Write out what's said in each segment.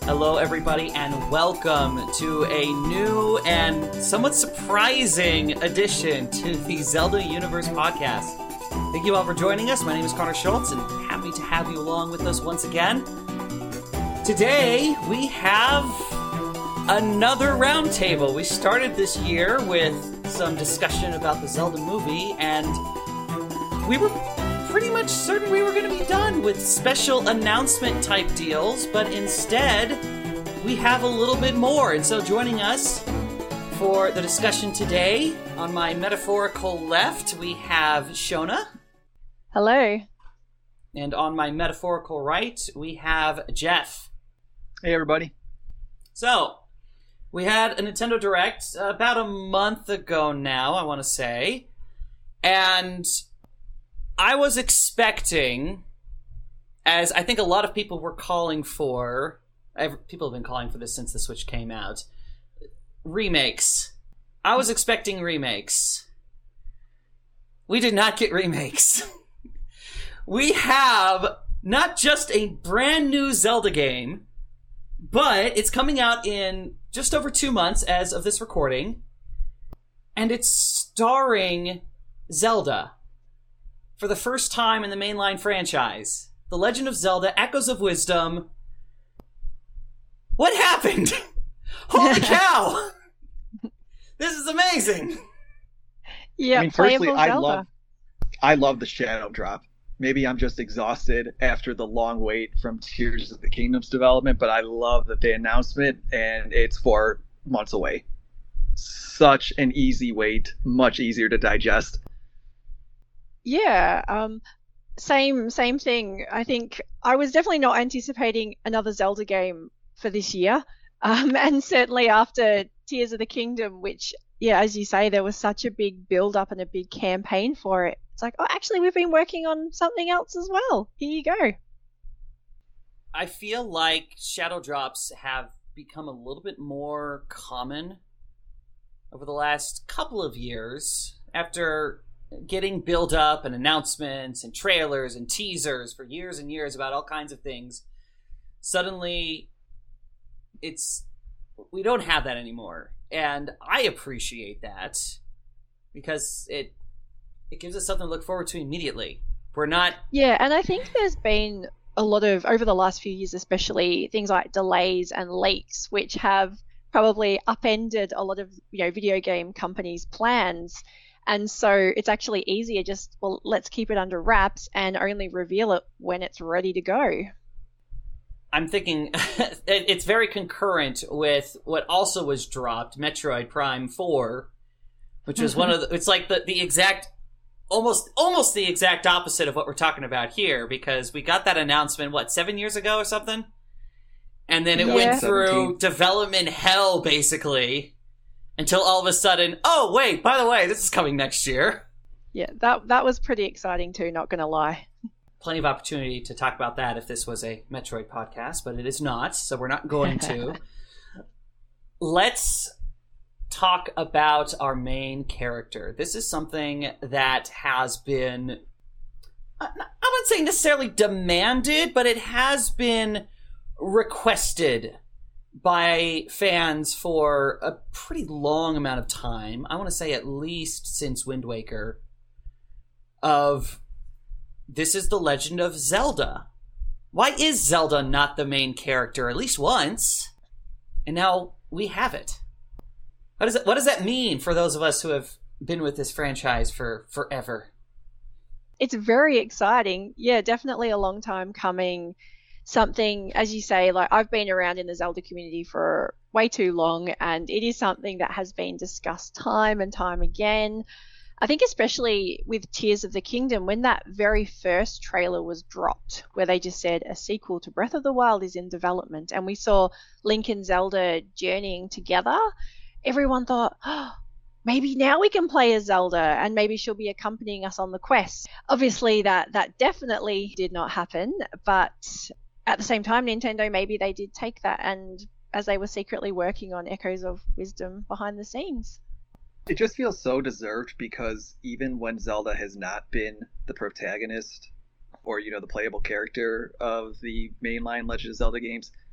Hello, everybody, and welcome to a new and somewhat surprising addition to the Zelda Universe podcast. Thank you all for joining us. My name is Connor Schultz, and happy to have you along with us once again. Today, we have another roundtable. We started this year with some discussion about the Zelda movie, and we were pretty much certain we were going to be done with special announcement type deals, but instead we have a little bit more. And so joining us for the discussion today, on my metaphorical left, we have Shona. Hello. And on my metaphorical right, we have Jeff. Hey, everybody. So, we had a Nintendo Direct about a month ago now, I want to say, and I was expecting, as I think a lot of people were calling for, people have been calling for this since the Switch came out, remakes. I was expecting remakes. We did not get remakes. We have not just a brand new Zelda game, but it's coming out in just over 2 months as of this recording, and it's starring Zelda. For the first time in the mainline franchise, The Legend of Zelda: Echoes of Wisdom. What happened? Holy cow! This is amazing! Yeah, I mean, firstly, Zelda. I love the Shadow Drop. Maybe I'm just exhausted after the long wait from Tears of the Kingdom's development, but I love that the announcement, and it's 4 months away. Such an easy wait, much easier to digest. Yeah, same thing. I think I was definitely not anticipating another Zelda game for this year. And certainly after Tears of the Kingdom, which, yeah, as you say, there was such a big build-up and a big campaign for it. It's like, oh, actually, we've been working on something else as well. Here you go. I feel like Shadow Drops have become a little bit more common over the last couple of years after getting build up and announcements and trailers and teasers for years and years about all kinds of things. Suddenly, we don't have that anymore. And I appreciate that because it gives us something to look forward to immediately. We're not... Yeah, and I think there's been a lot of, over the last few years especially, things like delays and leaks, which have probably upended a lot of, video game companies' plans. And so it's actually easier just, well, let's keep it under wraps and only reveal it when it's ready to go. I'm thinking it's very concurrent with what also was dropped, Metroid Prime 4, which was one of the, it's like the exact, almost the exact opposite of what we're talking about here, because we got that announcement, 7 years ago or something? And then it went through development hell, basically, until all of a sudden, oh, wait, by the way, this is coming next year. Yeah, that was pretty exciting too, not going to lie. Plenty of opportunity to talk about that if this was a Metroid podcast, but it is not, so we're not going to. Let's talk about our main character. This is something that has been, I wouldn't say necessarily demanded, but it has been requested by fans for a pretty long amount of time. I want to say at least since Wind Waker. This is the Legend of Zelda. Why is Zelda not the main character at least once? And now we have it. What does that mean for those of us who have been with this franchise for forever? It's very exciting. Yeah, definitely a long time coming. Something, as you say, like I've been around in the Zelda community for way too long, and it is something that has been discussed time and time again. I think especially with Tears of the Kingdom, when that very first trailer was dropped, where they just said a sequel to Breath of the Wild is in development, and we saw Link and Zelda journeying together, everyone thought, oh, maybe now we can play as Zelda, and maybe she'll be accompanying us on the quest. Obviously, that definitely did not happen, but at the same time, Nintendo, maybe they did take that, and as they were secretly working on Echoes of Wisdom behind the scenes. It just feels so deserved because even when Zelda has not been the protagonist or, the playable character of the mainline Legend of Zelda games,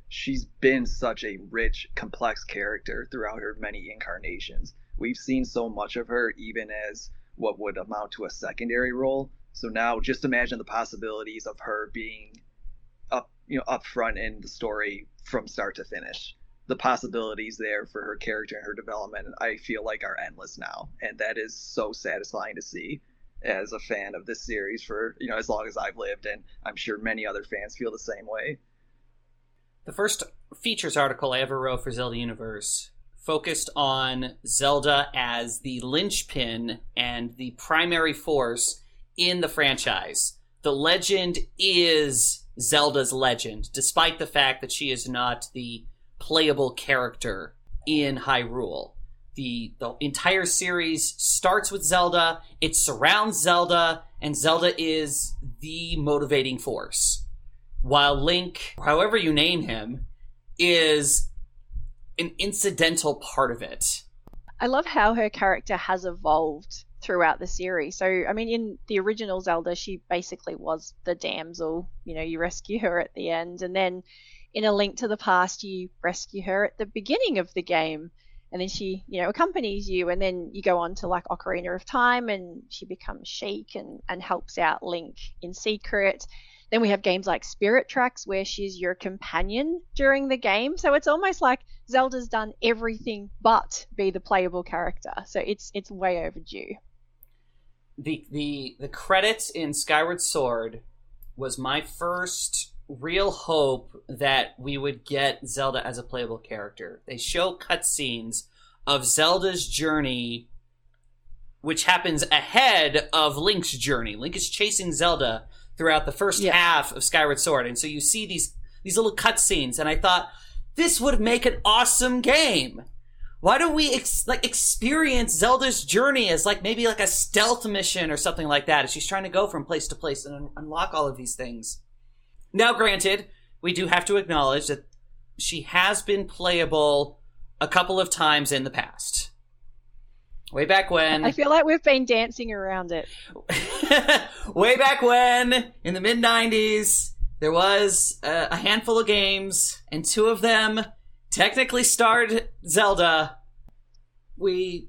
she's been such a rich, complex character throughout her many incarnations. We've seen so much of her, even as what would amount to a secondary role. So now, just imagine the possibilities of her being up front in the story from start to finish. The possibilities there for her character and her development, I feel like, are endless now, and that is so satisfying to see as a fan of this series for as long as I've lived, and I'm sure many other fans feel the same way. The first features article I ever wrote for Zelda Universe focused on Zelda as the linchpin and the primary force in the franchise. The legend is Zelda's legend, despite the fact that she is not the playable character in Hyrule. The entire series starts with Zelda, it surrounds Zelda, and Zelda is the motivating force. While Link, however you name him, is an incidental part of it. I love how her character has evolved throughout the series. So, I mean, in the original Zelda, she basically was the damsel. You rescue her at the end, and then in A Link to the Past, you rescue her at the beginning of the game, and then she, accompanies you, and then you go on to like Ocarina of Time, and she becomes Sheik and helps out Link in secret. Then we have games like Spirit Tracks, where she's your companion during the game. So it's almost like Zelda's done everything but be the playable character. So it's way overdue. The credits in Skyward Sword was my first real hope that we would get Zelda as a playable character. They show cutscenes of Zelda's journey, which happens ahead of Link's journey. Link is chasing Zelda throughout the first half of Skyward Sword, and so you see these little cutscenes, and I thought, this would make an awesome game. Why don't we experience Zelda's journey as maybe a stealth mission or something like that, as she's trying to go from place to place and unlock all of these things. Now, granted, we do have to acknowledge that she has been playable a couple of times in the past. Way back when... I feel like we've been dancing around it. Way back when, in the mid-90s, there was a handful of games, and two of them technically starred Zelda. We've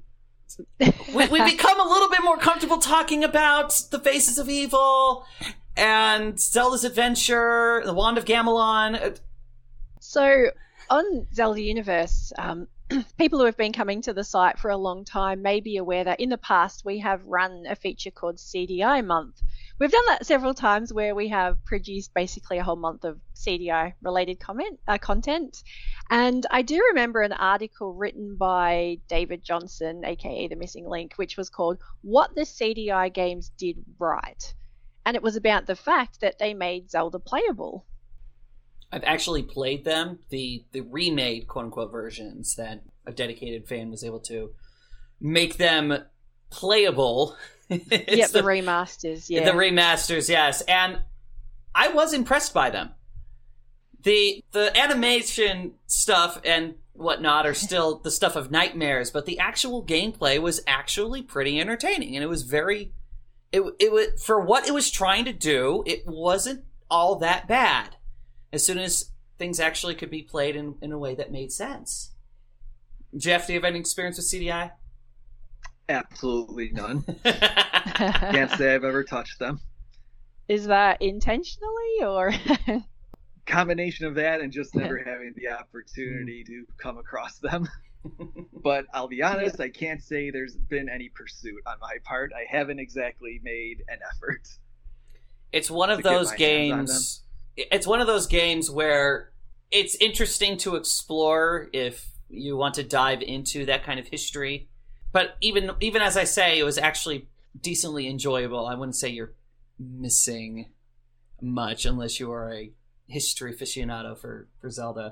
become a little bit more comfortable talking about the Faces of Evil and Zelda's Adventure, the Wand of Gamelon. So, on Zelda Universe, people who have been coming to the site for a long time may be aware that in the past we have run a feature called CDI Month. We've done that several times, where we have produced basically a whole month of CDI-related content. And I do remember an article written by David Johnson, aka The Missing Link, which was called What the CDI Games Did Right. And it was about the fact that they made Zelda playable. I've actually played them, the remade quote-unquote versions that a dedicated fan was able to make them playable. The remasters, yeah. The remasters, yes. And I was impressed by them. The animation stuff and whatnot are still the stuff of nightmares, but the actual gameplay was actually pretty entertaining, and it was very... It was, for what it was trying to do, it wasn't all that bad. As soon as things actually could be played in a way that made sense. Jeff, do you have any experience with CDI? Absolutely none. Can't say I've ever touched them. Is that intentionally, or? Combination of that and just never having the opportunity to come across them. But I'll be honest, I can't say there's been any pursuit on my part. I haven't exactly made an effort. It's one of those games... It's one of those games where it's interesting to explore if you want to dive into that kind of history. But even as I say, it was actually decently enjoyable. I wouldn't say you're missing much unless you are a history aficionado for Zelda.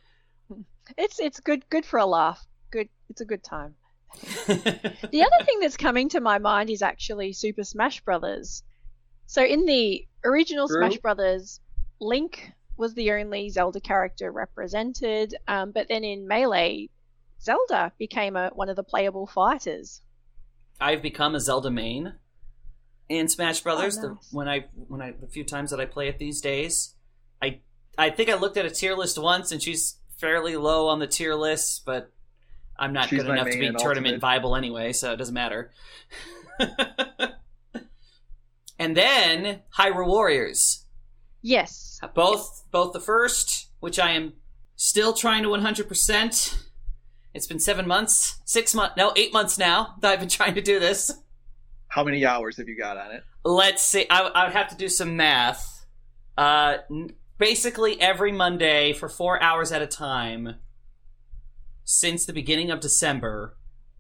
It's good for a laugh. It's a good time. The other thing that's coming to my mind is actually Super Smash Brothers. So in the original Smash Brothers, Link was the only Zelda character represented, but then in Melee, Zelda became one of the playable fighters. I've become a Zelda main in Smash Brothers. Oh, nice. The few times that I play it these days, I think I looked at a tier list once, and she's fairly low on the tier list, but I'm not She's good my enough to main be and tournament ultimate. viable anyway, so it doesn't matter. And then Hyrule Warriors. Yes. Both the first, which I am still trying to 100%. It's been 8 months now that I've been trying to do this. How many hours have you got on it? Let's see. I would have to do some math. Basically every Monday for 4 hours at a time since the beginning of December.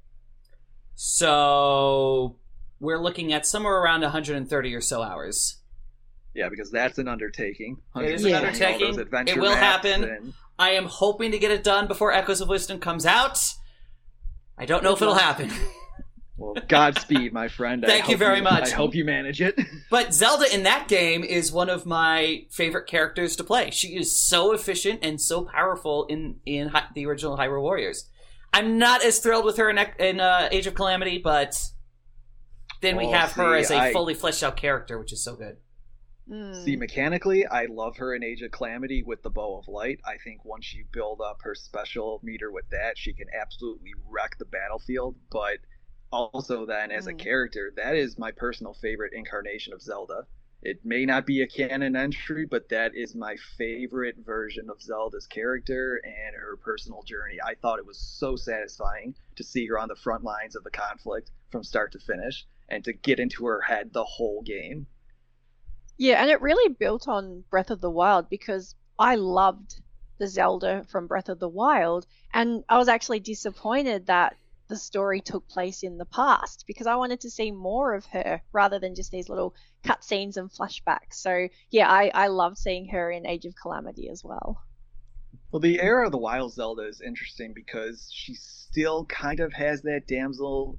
So we're looking at somewhere around 130 or so hours. Yeah, because that's an undertaking. It is an Yeah. undertaking. All those adventure It will maps happen. and- I am hoping to get it done before Echoes of Wisdom comes out. I don't know if it'll happen. Well, Godspeed, my friend. Thank you very much. I hope you manage it. But Zelda in that game is one of my favorite characters to play. She is so efficient and so powerful in the original Hyrule Warriors. I'm not as thrilled with her in Age of Calamity, but then we have her as a fully fleshed out character, which is so good. See, mechanically, I love her in Age of Calamity with the Bow of Light. I think once you build up her special meter with that, she can absolutely wreck the battlefield. But also then, as a character, that is my personal favorite incarnation of Zelda. It may not be a canon entry, but that is my favorite version of Zelda's character and her personal journey. I thought it was so satisfying to see her on the front lines of the conflict from start to finish and to get into her head the whole game. Yeah, and it really built on Breath of the Wild because I loved the Zelda from Breath of the Wild, and I was actually disappointed that the story took place in the past because I wanted to see more of her rather than just these little cutscenes and flashbacks. So yeah, I loved seeing her in Age of Calamity as well. Well, the era of the Wild Zelda is interesting because she still kind of has that damsel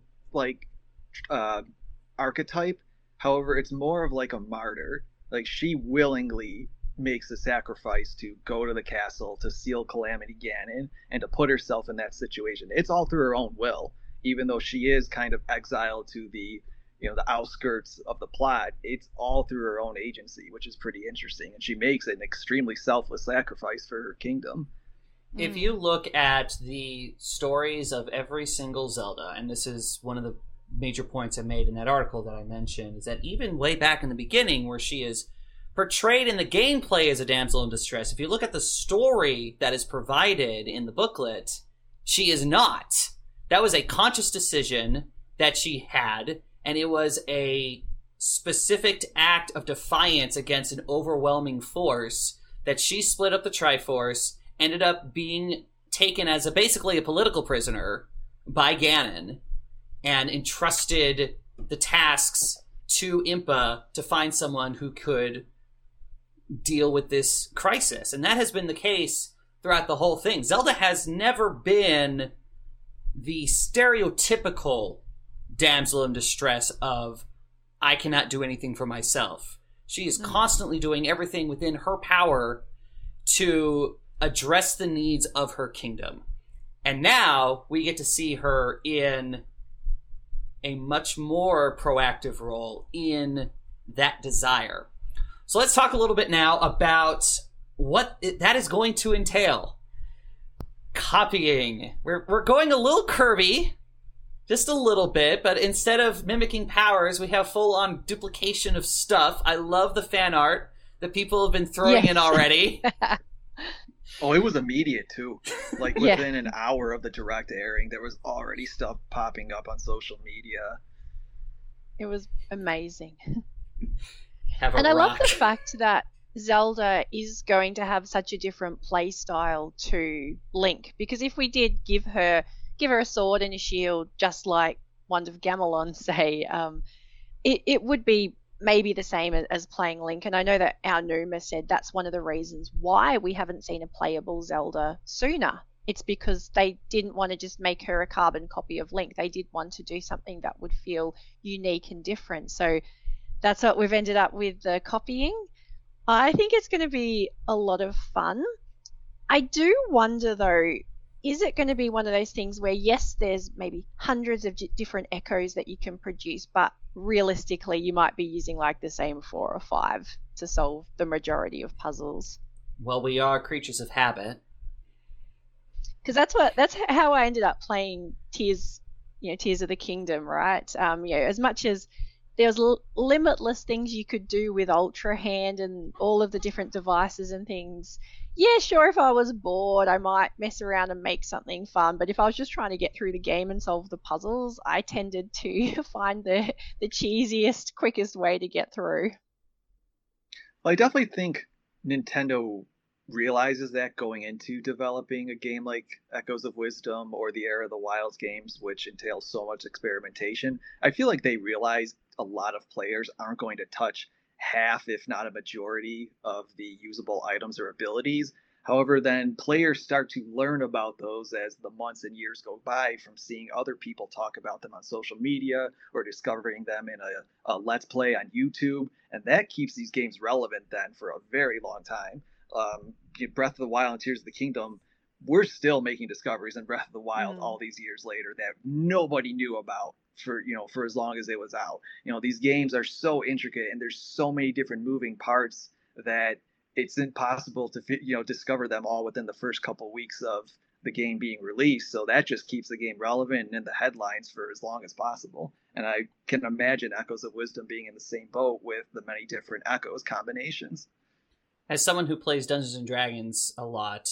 archetype. However, it's more of like a martyr. Like, she willingly makes the sacrifice to go to the castle to seal Calamity Ganon and to put herself in that situation. It's all through her own will, even though she is kind of exiled to the outskirts of the plot. It's all through her own agency, which is pretty interesting. And she makes an extremely selfless sacrifice for her kingdom. If you look at the stories of every single Zelda, and this is one of the major points I made in that article that I mentioned, is that even way back in the beginning, where she is portrayed in the gameplay as a damsel in distress, if you look at the story that is provided in the booklet, she is not. That was a conscious decision that she had, and it was a specific act of defiance against an overwhelming force that she split up the Triforce, ended up being taken as basically a political prisoner by Ganon, and entrusted the tasks to Impa to find someone who could deal with this crisis. And that has been the case throughout the whole thing. Zelda has never been the stereotypical damsel in distress of, I cannot do anything for myself. She is constantly doing everything within her power to address the needs of her kingdom. And now we get to see her in a much more proactive role in that desire. So let's talk a little bit now about what that is going to entail. Copying. We're going a little Kirby, just a little bit, but instead of mimicking powers, we have full-on duplication of stuff. I love the fan art that people have been throwing in already. Oh, it was immediate too. Like within an hour of the direct airing, there was already stuff popping up on social media. It was amazing. And I love the fact that Zelda is going to have such a different play style to Link, because if we did give her a sword and a shield, just like Wand of Gamelon, say, it would be maybe the same as playing Link. And I know that our Numa said that's one of the reasons why we haven't seen a playable Zelda sooner. It's because they didn't want to just make her a carbon copy of Link. They did want to do something that would feel unique and different. So that's what we've ended up with, the copying. I think it's going to be a lot of fun. I do wonder, though, is it going to be one of those things where, yes, there's maybe hundreds of different echoes that you can produce, but realistically you might be using like the same 4 or 5 to solve the majority of puzzles? Well, we are creatures of habit. Because that's how I ended up playing Tears, Tears of the Kingdom, right? As much as there was limitless things you could do with Ultra Hand and all of the different devices and things. Yeah, sure, if I was bored, I might mess around and make something fun. But if I was just trying to get through the game and solve the puzzles, I tended to find the cheesiest, quickest way to get through. Well, I definitely think Nintendo realizes that going into developing a game like Echoes of Wisdom or the Era of the Wilds games, which entails so much experimentation. I feel like they realize a lot of players aren't going to touch half, if not a majority, of the usable items or abilities. However, then players start to learn about those as the months and years go by from seeing other people talk about them on social media or discovering them in a Let's Play on YouTube. And that keeps these games relevant then for a very long time. Breath of the Wild and Tears of the Kingdom, we're still making discoveries in Breath of the Wild all these years later that nobody knew about for as long as it was out. These games are so intricate and there's so many different moving parts that it's impossible to discover them all within the first couple weeks of the game being released. So that just keeps the game relevant and in the headlines for as long as possible. And I can imagine Echoes of Wisdom being in the same boat with the many different Echoes combinations. As someone who plays Dungeons and Dragons a lot,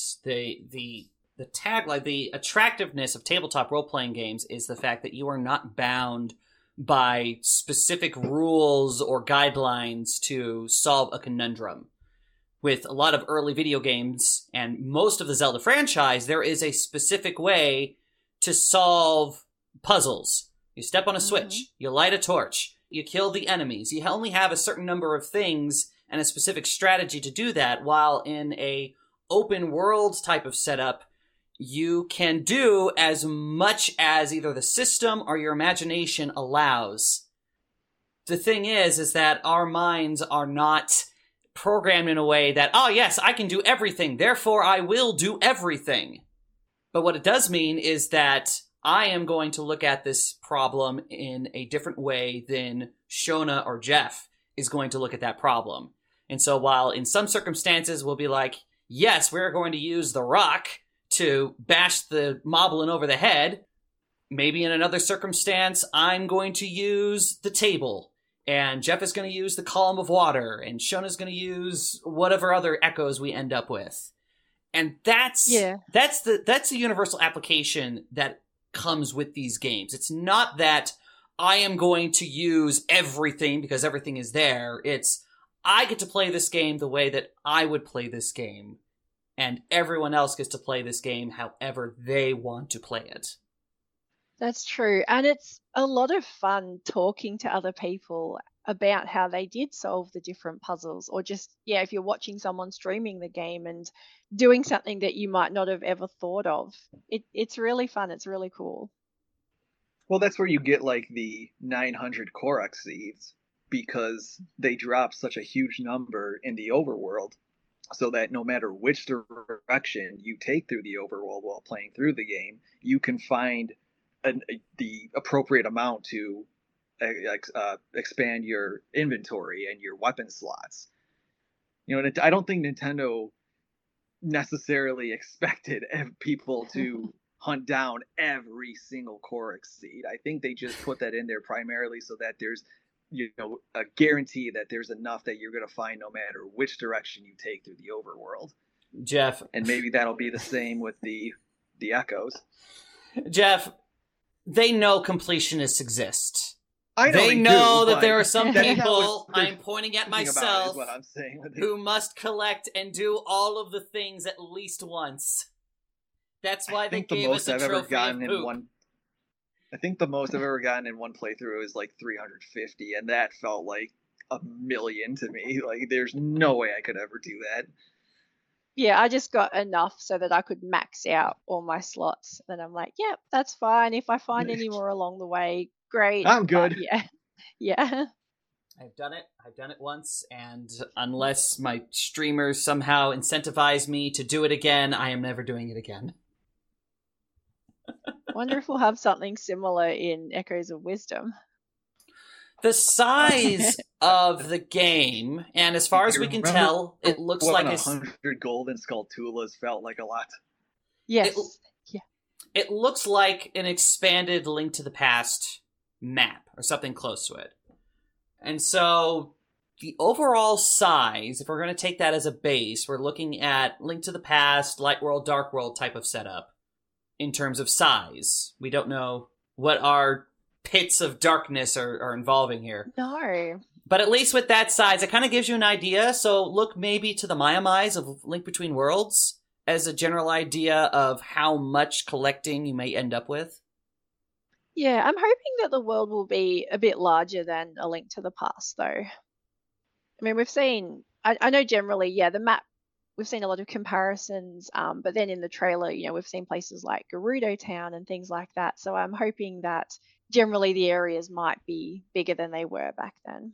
the tagline, the attractiveness of tabletop role-playing games is the fact that you are not bound by specific rules or guidelines to solve a conundrum. With a lot of early video games and most of the Zelda franchise, there is a specific way to solve puzzles. You step on a switch, you light a torch, you kill the enemies. You only have a certain number of things and a specific strategy to do that, while in a open world type of setup, you can do as much as either the system or your imagination allows. The thing is that our minds are not programmed in a way that, oh yes, I can do everything, therefore I will do everything. But what it does mean is that I am going to look at this problem in a different way than Shona or Jeff is going to look at that problem. And so while in some circumstances we'll be like, yes, we're going to use the rock to bash the moblin over the head, maybe in another circumstance I'm going to use the table, and Jeff is going to use the column of water, and Shona's going to use whatever other echoes we end up with. And that's the universal application that comes with these games. It's not that I am going to use everything because everything is there. It's I get to play this game the way that I would play this game, and everyone else gets to play this game however they want to play it. That's true. And it's a lot of fun talking to other people about how they did solve the different puzzles, or just, if you're watching someone streaming the game and doing something that you might not have ever thought of. It's really fun. It's really cool. Well, that's where you get like the 900 Korok seeds, because they drop such a huge number in the overworld, so that no matter which direction you take through the overworld while playing through the game, you can find the appropriate amount to expand your inventory and your weapon slots. I don't think Nintendo necessarily expected people to hunt down every single Korok seed. I think they just put that in there primarily so that there's a guarantee that there's enough that you're going to find no matter which direction you take through the overworld. Jeff. And maybe that'll be the same with the Echoes. Jeff, they know completionists exist. They know that there are some people, I'm pointing at myself, what I'm saying, who must collect and do all of the things at least once. That's why they gave us a trophy of poop. I think the most I've ever gotten in one playthrough is like 350, and that felt like a million to me. Like, there's no way I could ever do that. Yeah, I just got enough so that I could max out all my slots. Then I'm like, yep, that's fine. If I find any more along the way, great. I'm good. Yeah. I've done it once, and unless my streamers somehow incentivize me to do it again, I am never doing it again. Wonder if we'll have something similar in Echoes of Wisdom. The size of the game, and as far as we can tell, it looks like 100 golden Skulltulas felt like a lot. Yes. It looks like an expanded Link to the Past map, or something close to it. And so, the overall size, if we're going to take that as a base, we're looking at Link to the Past, Light World, Dark World type of setup in terms of size. We don't know what our pits of darkness are involving here. No. But at least with that size, it kind of gives you an idea. So look maybe to the Maya-Mais of Link Between Worlds as a general idea of how much collecting you may end up with. Yeah, I'm hoping that the world will be a bit larger than A Link to the Past, though. I mean, we've seen, I know generally, yeah, the map, we've seen a lot of comparisons, but then in the trailer, we've seen places like Gerudo Town and things like that. So I'm hoping that generally the areas might be bigger than they were back then.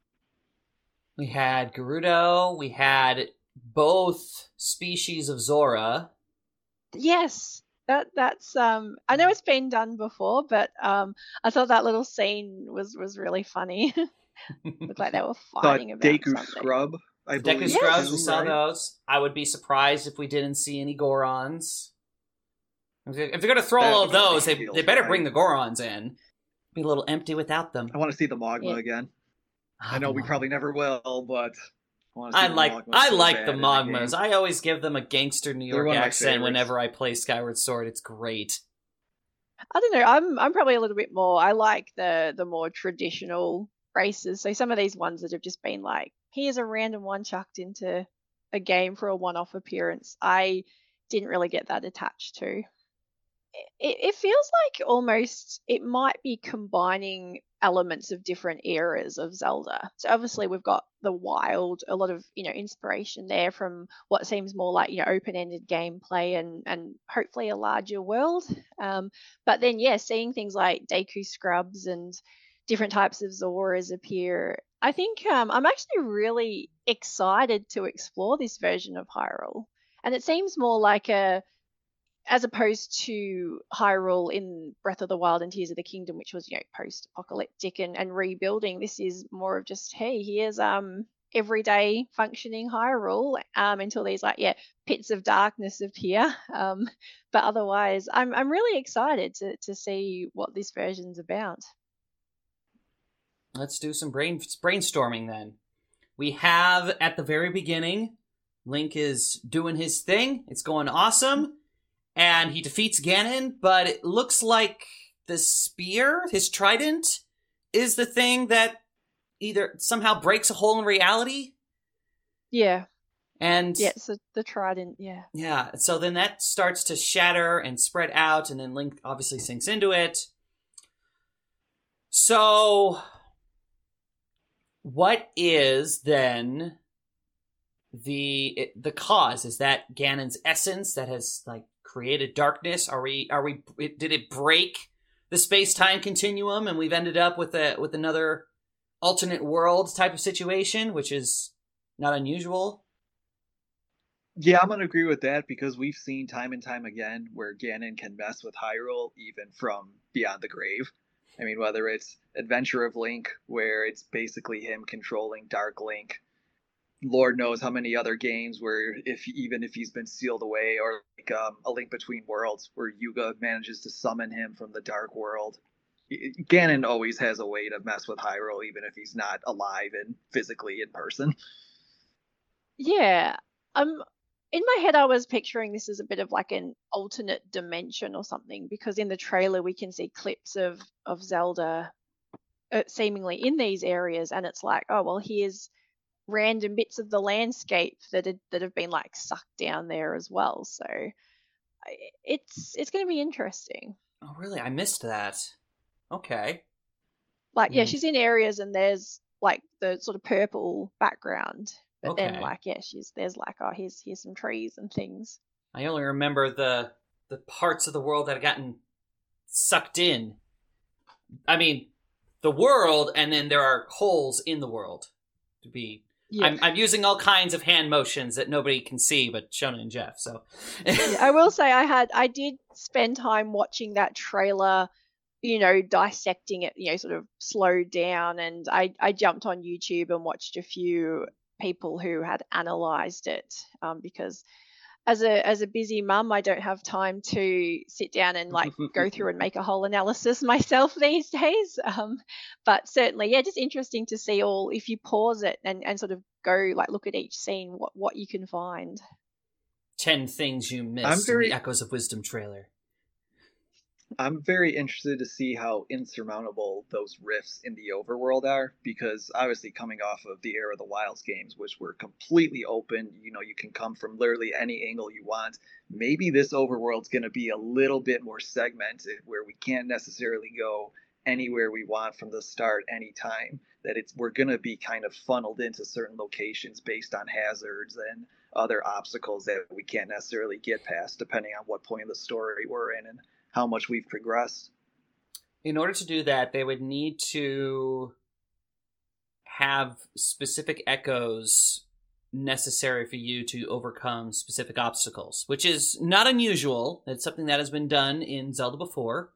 We had Gerudo, we had both species of Zora. Yes. That's I know it's been done before, but I thought that little scene was really funny. Looked like they were fighting about Deku something. Scrub, I believe. Deku Scrubs, we saw those. I would be surprised if we didn't see any Gorons. If they're going to throw all of those, they better bring the Gorons in. Be a little empty without them. I want to see the Magma again. I know we probably never will, but I like the Magmas. I always give them a gangster New York accent whenever I play Skyward Sword. It's great. I don't know. I'm probably a little bit more. I like the more traditional races. So some of these ones that have just been like, here's a random one chucked into a game for a one-off appearance. I didn't really get that attached to. It feels like almost it might be combining elements of different eras of Zelda. So obviously we've got the wild, a lot of, inspiration there from what seems more like, open-ended gameplay and hopefully a larger world. But then, seeing things like Deku Scrubs and different types of Zoras appear, I think I'm actually really excited to explore this version of Hyrule. And it seems more like as opposed to Hyrule in Breath of the Wild and Tears of the Kingdom, which was, post-apocalyptic and rebuilding, this is more of just, hey, here's everyday functioning Hyrule until these pits of darkness appear. But otherwise, I'm really excited to see what this version's about. Let's do some brainstorming then. We have at the very beginning, Link is doing his thing. It's going awesome. And he defeats Ganon, but it looks like the spear, his trident, is the thing that either somehow breaks a hole in reality. Yeah. And so the trident, yeah. Yeah, so then that starts to shatter and spread out, and then Link obviously sinks into it. So, what is then the cause? Is that Ganon's essence that has, created darkness? Did it break the space-time continuum and we've ended up with another alternate world type of situation, which is not unusual? Yeah, I'm going to agree with that because we've seen time and time again where Ganon can mess with Hyrule even from beyond the grave. I mean, whether it's Adventure of Link, where it's basically him controlling Dark Link, Lord knows how many other games where even if he's been sealed away, or A Link Between Worlds where Yuga manages to summon him from the Dark World. Ganon always has a way to mess with Hyrule even if he's not alive and physically in person. Yeah. In my head I was picturing this as a bit of like an alternate dimension or something, because in the trailer we can see clips of Zelda seemingly in these areas, and it's like, oh well, here's random bits of the landscape that have been sucked down there as well. So it's going to be interesting. Oh, really? I missed that. Okay. She's in areas and there's the sort of purple background, but then here's some trees and things. I only remember the parts of the world that had gotten sucked in. I mean, the world, and then there are holes in the world to be. Yeah. I'm using all kinds of hand motions that nobody can see but Shona and Jeff. So I will say I did spend time watching that trailer dissecting it, sort of slowed down, and I jumped on YouTube and watched a few people who had analyzed it, because as a busy mum, I don't have time to sit down and like go through and make a whole analysis myself these days. But certainly, yeah, just interesting to see all, if you pause it and sort of go like look at each scene, what you can find. 10 things you missed in the Echoes of Wisdom trailer. I'm very interested to see how insurmountable those rifts in the overworld are, because obviously coming off of the Era of the Wilds games, which were completely open, you can come from literally any angle you want. Maybe this overworld's going to be a little bit more segmented, where we can't necessarily go anywhere we want from the start anytime, that we're going to be kind of funneled into certain locations based on hazards and other obstacles that we can't necessarily get past, depending on what point of the story we're in and how much we've progressed. In order to do that, they would need to have specific echoes necessary for you to overcome specific obstacles, which is not unusual. It's something that has been done in Zelda before.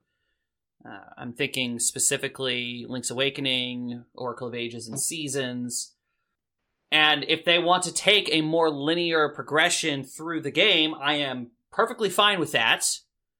I'm thinking specifically Link's Awakening, Oracle of Ages and Seasons. And if they want to take a more linear progression through the game, I am perfectly fine with that.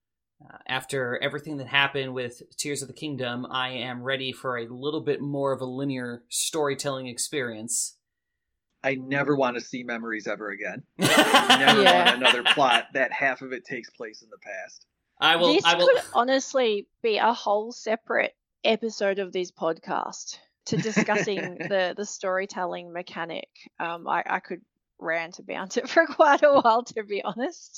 After everything that happened with Tears of the Kingdom, I am ready for a little bit more of a linear storytelling experience. I never want to see Memories ever again. I never want another plot that half of it takes place in the past. This could honestly be a whole separate episode of this podcast to discussing the storytelling mechanic. I could rant about it for quite a while, to be honest.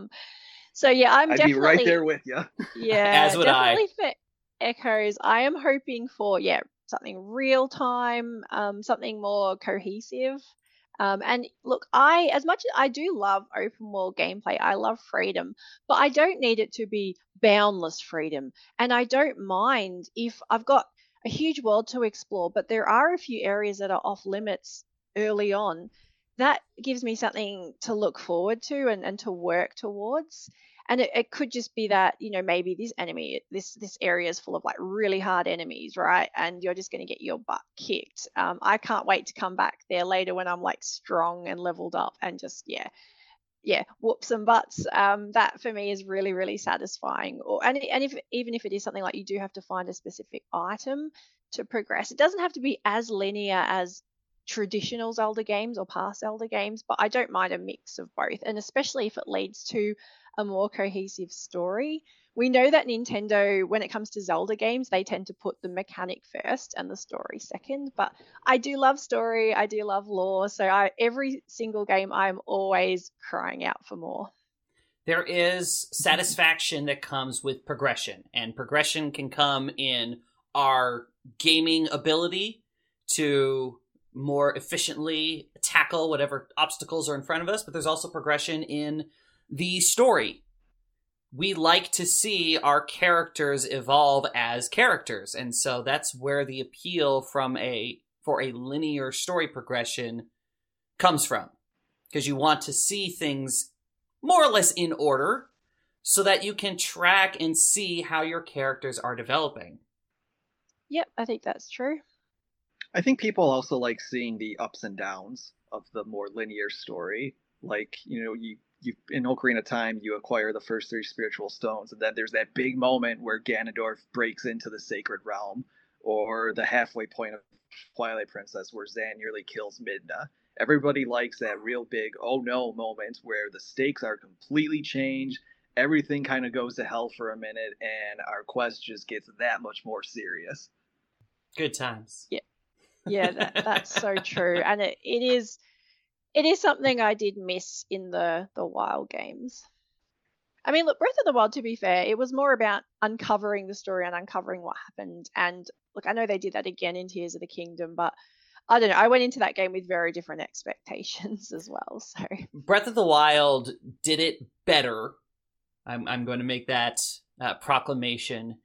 So yeah, I'd definitely be right there with you. Yeah, as would definitely for Echoes. I am hoping for something real time, something more cohesive. And look, as much as I do love open world gameplay, I love freedom, but I don't need it to be boundless freedom. And I don't mind if I've got a huge world to explore, but there are a few areas that are off limits early on. That gives me something to look forward to and to work towards. And it could just be that, maybe this area is full of like really hard enemies, right? And you're just going to get your butt kicked. I can't wait to come back there later when I'm like strong and leveled up and just, whoop some butts. That for me is really, really satisfying. Even if it is something like you do have to find a specific item to progress, it doesn't have to be as linear as traditional Zelda games or past Zelda games, but I don't mind a mix of both, and especially if it leads to a more cohesive story. We know that Nintendo, when it comes to Zelda games, they tend to put the mechanic first and the story second, but I do love story, I do love lore, so every single game I'm always crying out for more. There is satisfaction that comes with progression, and progression can come in our gaming ability to more efficiently tackle whatever obstacles are in front of us, but there's also progression in the story. We like to see our characters evolve as characters, and so that's where the appeal for a linear story progression comes from, because you want to see things more or less in order so that you can track and see how your characters are developing. Yep, I think that's true. I think people also like seeing the ups and downs of the more linear story. Like, you in Ocarina of Time, you acquire the first 3 spiritual stones, and then there's that big moment where Ganondorf breaks into the Sacred Realm, or the halfway point of Twilight Princess where Zan nearly kills Midna. Everybody likes that real big, oh no moment where the stakes are completely changed, everything kind of goes to hell for a minute, and our quest just gets that much more serious. Good times. Yeah, that's so true. And it is something I did miss in the Wild games. I mean, look, Breath of the Wild, to be fair, it was more about uncovering the story and uncovering what happened. And look, I know they did that again in Tears of the Kingdom, but I don't know. I went into that game with very different expectations as well. So Breath of the Wild did it better. I'm going to make that proclamation,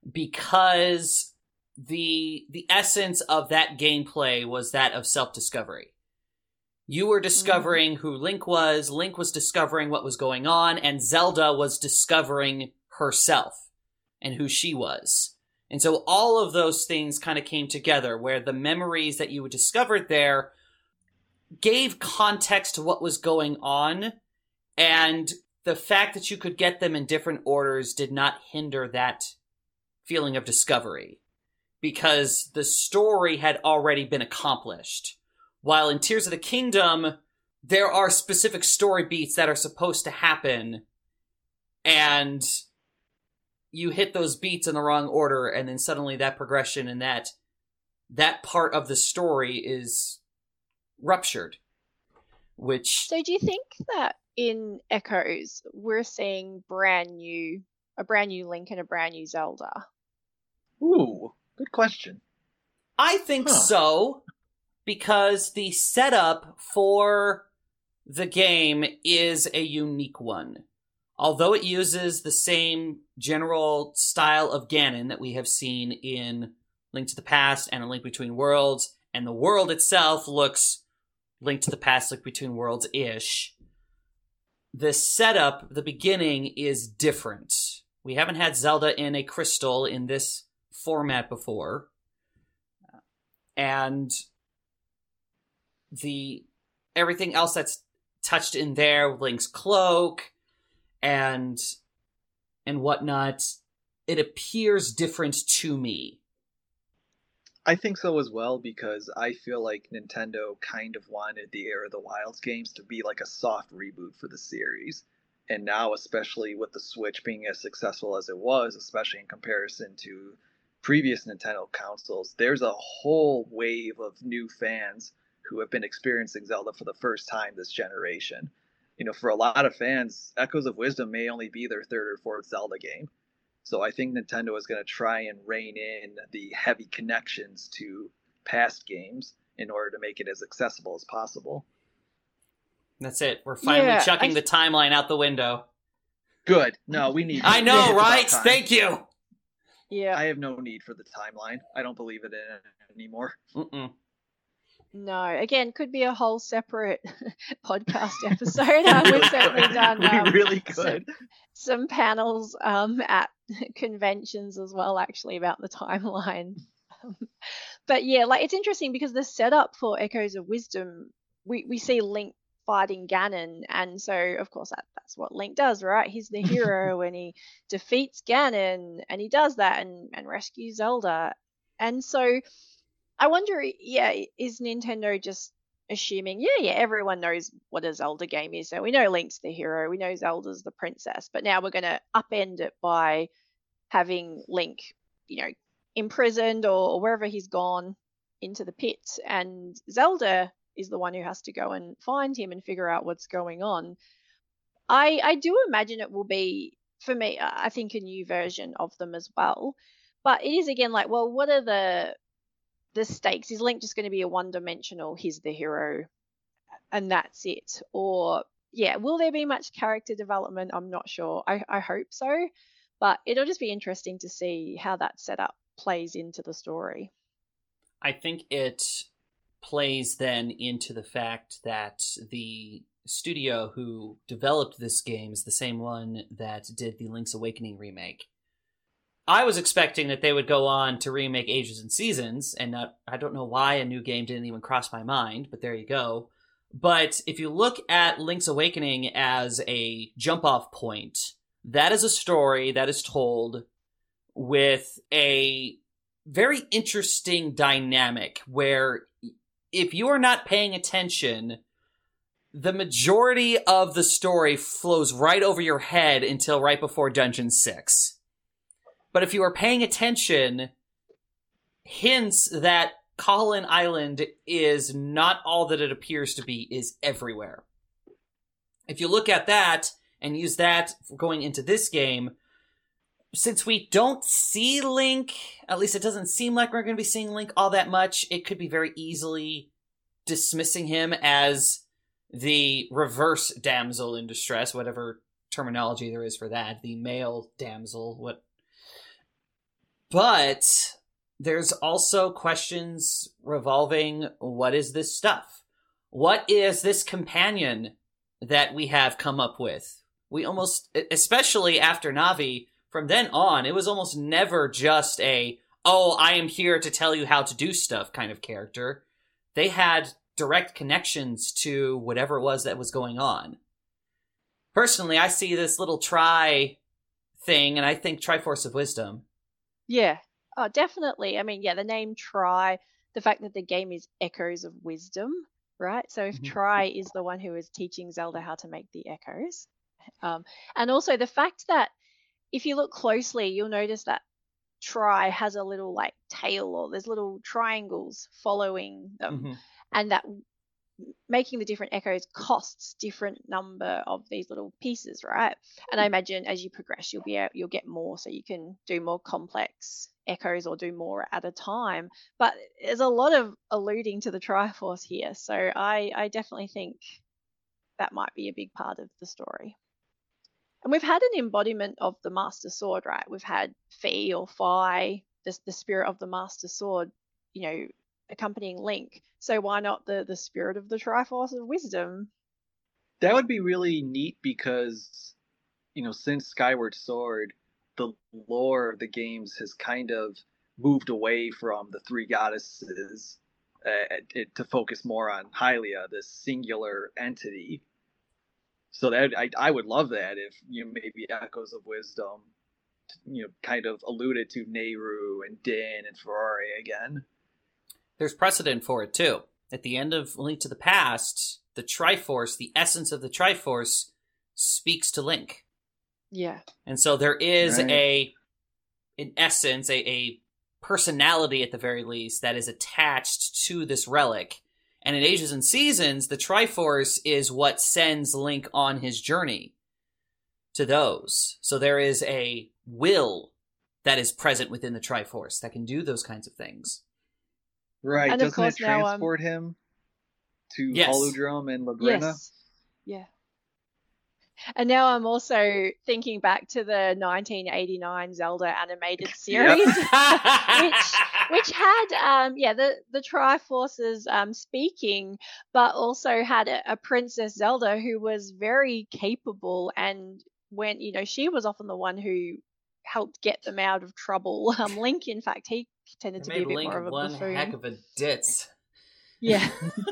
because the essence of that gameplay was that of self-discovery. You were discovering who Link was discovering what was going on, and Zelda was discovering herself and who she was. And so all of those things kind of came together, where the memories that you discovered there gave context to what was going on, and the fact that you could get them in different orders did not hinder that feeling of discovery, because the story had already been accomplished. While in Tears of the Kingdom, there are specific story beats that are supposed to happen, and you hit those beats in the wrong order, and then suddenly that progression and that part of the story is ruptured. So do you think that in Echoes we're seeing a brand new Link and a brand new Zelda? Ooh, good question. I think so, because the setup for the game is a unique one. Although it uses the same general style of Ganon that we have seen in Link to the Past and A Link Between Worlds, and the world itself looks Link to the Past, Link Between Worlds-ish, the setup, the beginning, is different. We haven't had Zelda in a crystal in this format before. And everything else that's touched in there, Link's cloak and whatnot, it appears different to me. I think so as well, because I feel like Nintendo kind of wanted the Heir of the Wilds games to be like a soft reboot for the series. And now, especially with the Switch being as successful as it was, especially in comparison to previous Nintendo consoles, there's a whole wave of new fans who have been experiencing Zelda for the first time this generation. You know, for a lot of fans, Echoes of Wisdom may only be their third or fourth Zelda game. So I think Nintendo is going to try and rein in the heavy connections to past games in order to make it as accessible as possible. That's it. We're finally chucking the timeline out the window. Good. No, we need... I know, right? Thank you! Yeah. I have no need for the timeline. I don't believe it in it anymore. Mm-mm. No, again, could be a whole separate podcast episode. We've certainly done we really could. Some panels at conventions as well, actually, about the timeline. But yeah, like, it's interesting because the setup for Echoes of Wisdom, we see Link fighting Ganon, and so of course that's what Link does, right? He's the hero and he defeats Ganon, and he does that and rescues Zelda. And so I wonder, is Nintendo just assuming, everyone knows what a Zelda game is, so we know Link's the hero, we know Zelda's the princess, but now we're going to upend it by having Link, imprisoned or wherever he's gone into the pit, and Zelda is the one who has to go and find him and figure out what's going on. I do imagine it will be, for me, I think, a new version of them as well. But it is, again, like, well, what are the stakes? Is Link just going to be a one-dimensional, he's the hero, and that's it? Or, will there be much character development? I'm not sure. I hope so. But it'll just be interesting to see how that setup plays into the story. I think it plays then into the fact that the studio who developed this game is the same one that did the Link's Awakening remake. I was expecting that they would go on to remake Ages and Seasons, and I don't know why a new game didn't even cross my mind, but there you go. But if you look at Link's Awakening as a jump-off point, that is a story that is told with a very interesting dynamic where if you are not paying attention, the majority of the story flows right over your head until right before Dungeon 6. But if you are paying attention, hints that Koholint Island is not all that it appears to be is everywhere. If you look at that and use that for going into this game, since we don't see Link, at least it doesn't seem like we're going to be seeing Link all that much, it could be very easily dismissing him as the reverse damsel in distress, whatever terminology there is for that, the male damsel, what. But there's also questions revolving, what is this stuff? What is this companion that we have come up with? We almost, especially after Navi, from then on, it was almost never just I am here to tell you how to do stuff kind of character. They had direct connections to whatever it was that was going on. Personally, I see this little Tri thing, and I think Triforce of Wisdom. Yeah. Oh, definitely. I mean, yeah, the name Tri, the fact that the game is Echoes of Wisdom, right? So if Tri is the one who is teaching Zelda how to make the echoes. And also the fact that if you look closely, you'll notice that Tri has a little like tail, or there's little triangles following them, and that making the different echoes costs different number of these little pieces, right? And I imagine as you progress, you'll get more, so you can do more complex echoes or do more at a time. But there's a lot of alluding to the Triforce here, so I definitely think that might be a big part of the story. And we've had an embodiment of the Master Sword, right? We've had Fi or Phi, the spirit of the Master Sword, accompanying Link. So why not the spirit of the Triforce of Wisdom? That would be really neat because, since Skyward Sword, the lore of the games has kind of moved away from the three goddesses to focus more on Hylia, this singular entity. So that I would love that if maybe Echoes of Wisdom, kind of alluded to Nehru and Din and Ferrari again. There's precedent for it too. At the end of Link to the Past, the Triforce, the essence of the Triforce, speaks to Link. Yeah. And so there is in essence, a personality at the very least that is attached to this relic. And in Ages and Seasons, the Triforce is what sends Link on his journey to those. So there is a will that is present within the Triforce that can do those kinds of things. Right. And doesn't it transport him to Holodrum and Labrina? Yes. Yeah. And now I'm also thinking back to the 1989 Zelda animated series, which had the Triforces speaking, but also had a Princess Zelda who was very capable, and when she was often the one who helped get them out of trouble. Link, in fact, he tended to be a bit Link more of a one buffoon. heck of a ditz. Yeah.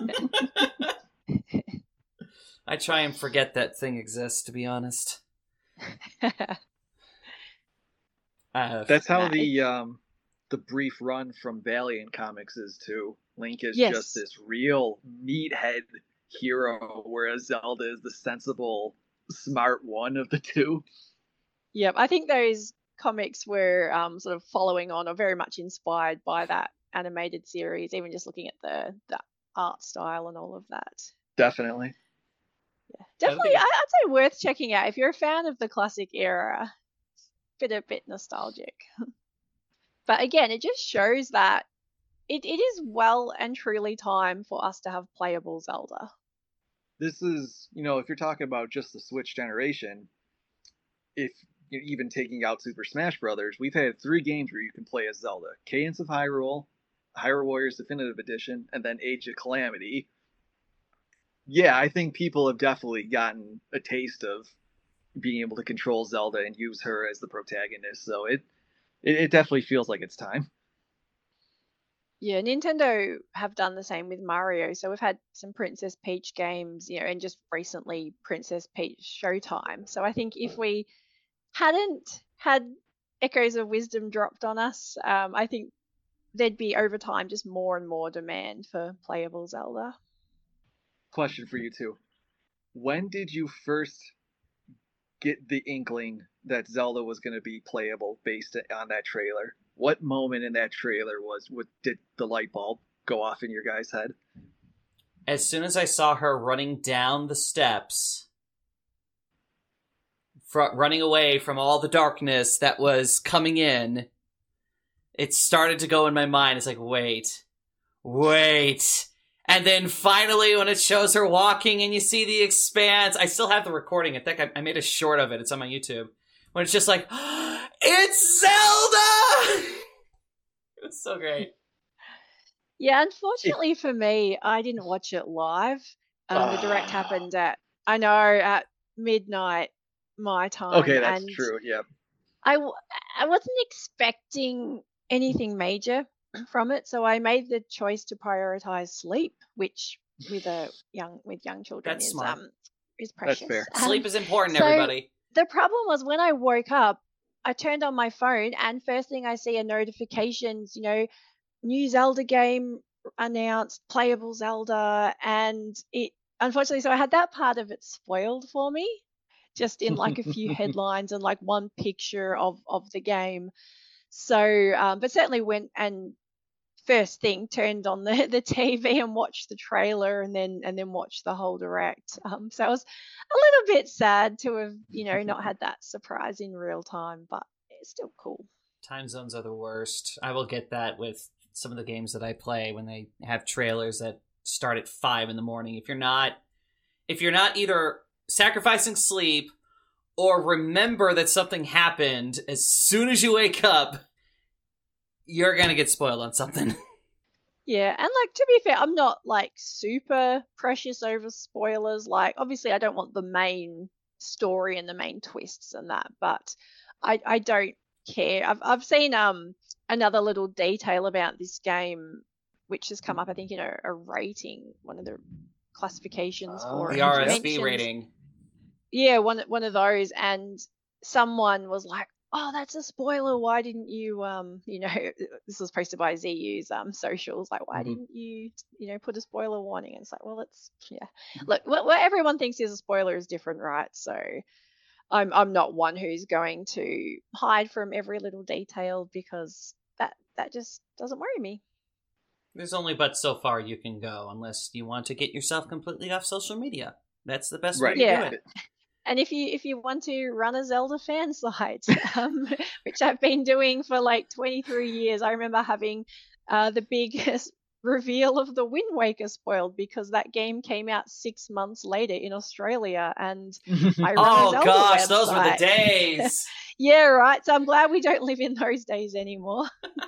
I try and forget that thing exists, to be honest. That's how the brief run from Valiant Comics is too. Link is just this real meathead hero, whereas Zelda is the sensible, smart one of the two. Yep, I think those comics were sort of following on, or very much inspired by that animated series, even just looking at the art style and all of that. Definitely. Yeah, definitely. I'd say worth checking out if you're a fan of the classic era. A bit nostalgic. But again, it just shows that it is well and truly time for us to have playable Zelda. This is, if you're talking about just the Switch generation, if even taking out Super Smash Brothers, we've had 3 games where you can play as Zelda: Cadence of Hyrule, Hyrule Warriors Definitive Edition, and then Age of Calamity. Yeah, I think people have definitely gotten a taste of being able to control Zelda and use her as the protagonist. So it definitely feels like it's time. Yeah, Nintendo have done the same with Mario. So we've had some Princess Peach games, and just recently Princess Peach Showtime. So I think if we hadn't had Echoes of Wisdom dropped on us, I think there'd be over time just more and more demand for playable Zelda. Question for you two. When did you first get the inkling that Zelda was going to be playable based on that trailer? What moment in that trailer did the light bulb go off in your guys' head? As soon as I saw her running down the steps, running away from all the darkness that was coming in, it started to go in my mind. It's like, wait. And then finally, when it shows her walking and you see the expanse, I still have the recording. I think I made a short of it. It's on my YouTube. When it's just like, it's Zelda! It was so great. Yeah, unfortunately for me, I didn't watch it live. The direct happened at midnight my time. Okay, that's true, yeah. I wasn't expecting anything major from it, so I made the choice to prioritize sleep, which with young children That's smart. is That's precious. fair. Sleep is important, so everybody. the problem was when I woke up, I turned on my phone, and first thing I see are notifications, new Zelda game announced, playable Zelda, and it unfortunately, so I had that part of it spoiled for me, just in like a few headlines and like one picture of the game. So, but certainly went and first thing turned on the TV and watched the trailer and then watched the whole direct. So I was a little bit sad to have not had that surprise in real time, but it's still cool. Time zones are the worst. I will get that with some of the games that I play when they have trailers that start at 5 in the morning. If you're not either sacrificing sleep or remember that something happened as soon as you wake up, you're gonna get spoiled on something. Yeah, and like to be fair, I'm not like super precious over spoilers. Like obviously I don't want the main story and the main twists and that, but I don't care. I've seen another little detail about this game which has come up, I think, a rating, one of the classifications for The it. RSV rating. Yeah, one of those, and someone was like, "Oh, that's a spoiler. Why didn't you this was posted by ZU's socials, like why didn't you put a spoiler warning?" And it's like, well, it's look, what everyone thinks is a spoiler is different, right? So I'm not one who's going to hide from every little detail because that just doesn't worry me. There's only but so far you can go unless you want to get yourself completely off social media. That's the best way to do it. And if you want to run a Zelda fan site, which I've been doing for like 23 years, I remember having the biggest reveal of the Wind Waker spoiled because that game came out 6 months later in Australia, and I run a Zelda website. Those were the days. Yeah, right. So I'm glad we don't live in those days anymore.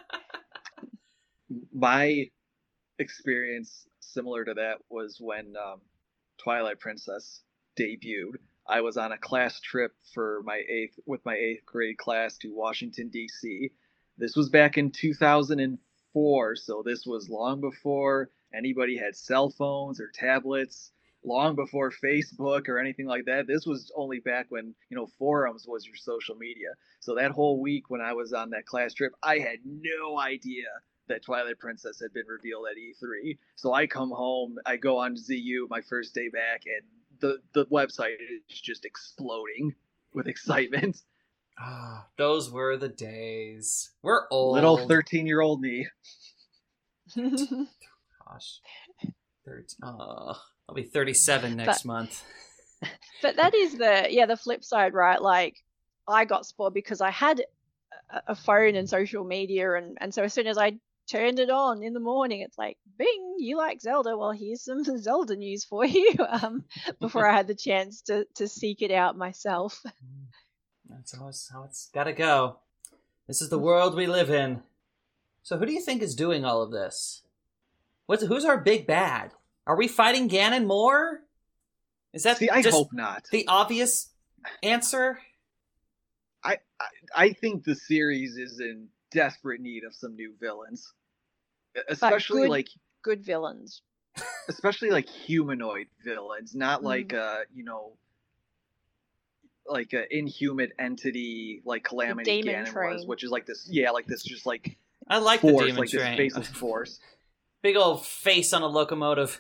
My experience similar to that was when Twilight Princess debuted. I was on a class trip with my eighth grade class to Washington, D.C. This was back in 2004, so this was long before anybody had cell phones or tablets, long before Facebook or anything like that. This was only back when, forums was your social media. So that whole week when I was on that class trip, I had no idea that Twilight Princess had been revealed at E3. So I come home, I go on ZU my first day back, and the website is just exploding with excitement. Those were the days. We're old. Little 13-year-old me. Gosh. I'll be 37 next month. But that is the flip side, right? Like I got spoiled because I had a phone and social media, and so as soon as I turned it on in the morning, it's like, bing, you like Zelda, well, here's some Zelda news for you, before I had the chance to seek it out myself. That's always how it's gotta go. This is the world we live in. So who do you think is doing all of this? Who's our big bad? Are we fighting Ganon more? Is that I hope not. The obvious answer? I think the series is in desperate need of some new villains, especially good villains, especially like humanoid villains, not like like an inhuman entity like Calamity Ganon was, which is like this, just like I like force, the Demon like Train. This faceless force, big old face on a locomotive.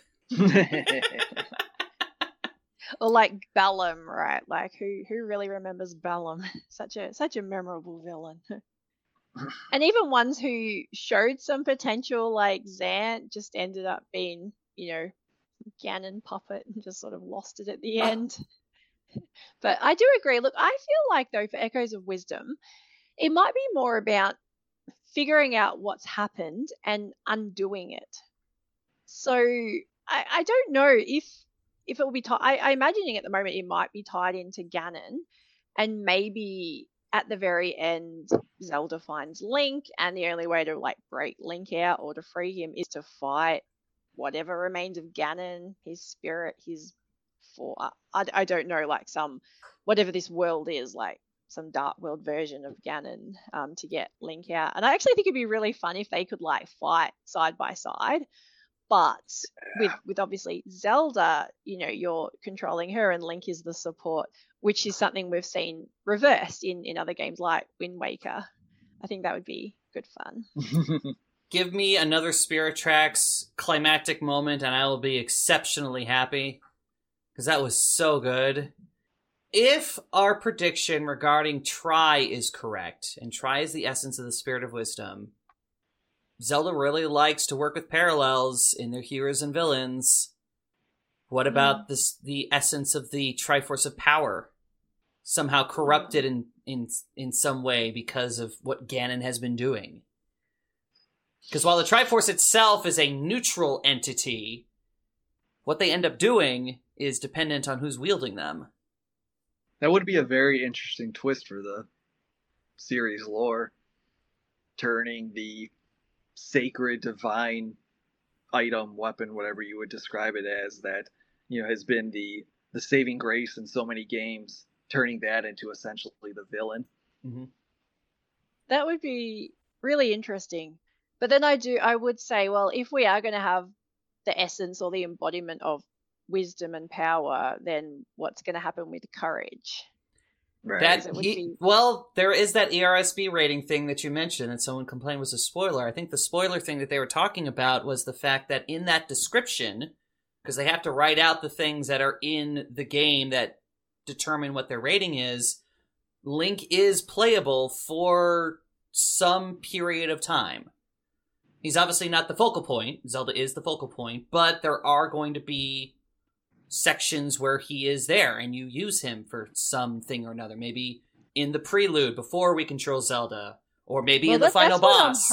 Or like Balam, right? Like who really remembers Balam? Such a memorable villain. And even ones who showed some potential, like Zant, just ended up being, Ganon puppet and just sort of lost it at the end. But I do agree. Look, I feel like though for Echoes of Wisdom, it might be more about figuring out what's happened and undoing it. So I don't know if it will be tied. I'm imagining at the moment it might be tied into Ganon, and maybe at the very end Zelda finds Link, and the only way to like break Link out or to free him is to fight whatever remains of Ganon, his spirit, I don't know, like whatever this world is, like some Dark World version of Ganon to get Link out. And I actually think it'd be really fun if they could like fight side by side. But with obviously Zelda, you're controlling her and Link is the support, which is something we've seen reversed in other games like Wind Waker. I think that would be good fun. Give me another Spirit Tracks climactic moment and I will be exceptionally happy. Because that was so good. If our prediction regarding Tri is correct, and Tri is the essence of the Spirit of Wisdom, Zelda really likes to work with parallels in their heroes and villains. What about the essence of the Triforce of Power? Somehow corrupted in some way because of what Ganon has been doing. Because while the Triforce itself is a neutral entity, what they end up doing is dependent on who's wielding them. That would be a very interesting twist for the series lore. Turning the sacred, divine item, weapon, whatever you would describe it as, that has been the saving grace in so many games, turning that into essentially the villain. Mm-hmm. That would be really interesting. But then I would say, well, if we are going to have the essence or the embodiment of wisdom and power, then what's going to happen with courage? Right. Well, there is that ERSB rating thing that you mentioned that someone complained was a spoiler. I think the spoiler thing that they were talking about was the fact that in that description, because they have to write out the things that are in the game that determine what their rating is, Link is playable for some period of time. He's obviously not the focal point. Zelda is the focal point, but there are going to be sections where he is there and you use him for something or another. Maybe in the prelude before we control Zelda, or maybe in the final boss.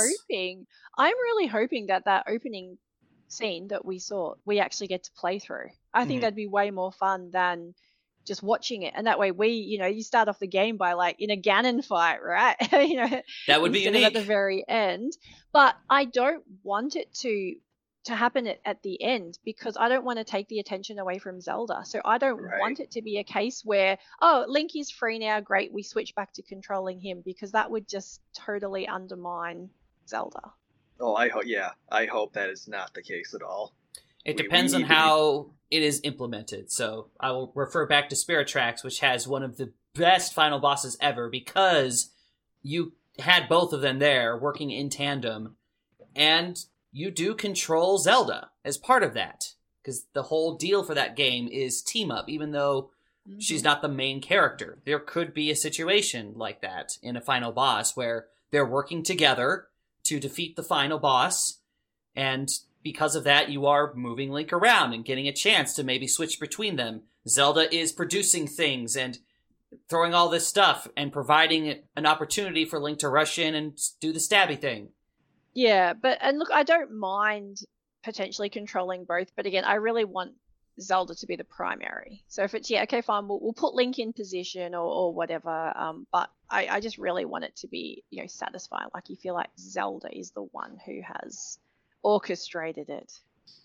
I'm really hoping that opening scene that we saw, we actually get to play through. I think that'd be way more fun than just watching it. And that way you start off the game by like in a Ganon fight, right? That would be unique at the very end. But I don't want it to happen at the end, because I don't want to take the attention away from Zelda. So I don't want it to be a case where, Link is free now, great, we switch back to controlling him, because that would just totally undermine Zelda. Oh, I hope that is not the case at all. It depends on how it is implemented. So I will refer back to Spirit Tracks, which has one of the best final bosses ever, because you had both of them there working in tandem, and you do control Zelda as part of that, because the whole deal for that game is team up, even though she's not the main character. There could be a situation like that in a final boss where they're working together to defeat the final boss, and because of that, you are moving Link around and getting a chance to maybe switch between them. Zelda is producing things and throwing all this stuff and providing an opportunity for Link to rush in and do the stabby thing. Yeah, and look, I don't mind potentially controlling both, but again, I really want Zelda to be the primary. So if it's, okay, fine, we'll put Link in position or whatever, but I just really want it to be, satisfying. Like you feel like Zelda is the one who has orchestrated it.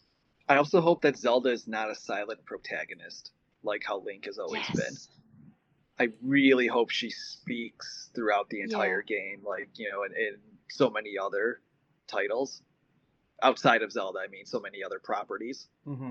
I also hope that Zelda is not a silent protagonist, like how Link has always been. I really hope she speaks throughout the entire game, like, in so many other titles outside of Zelda. I mean, so many other properties. Mm-hmm.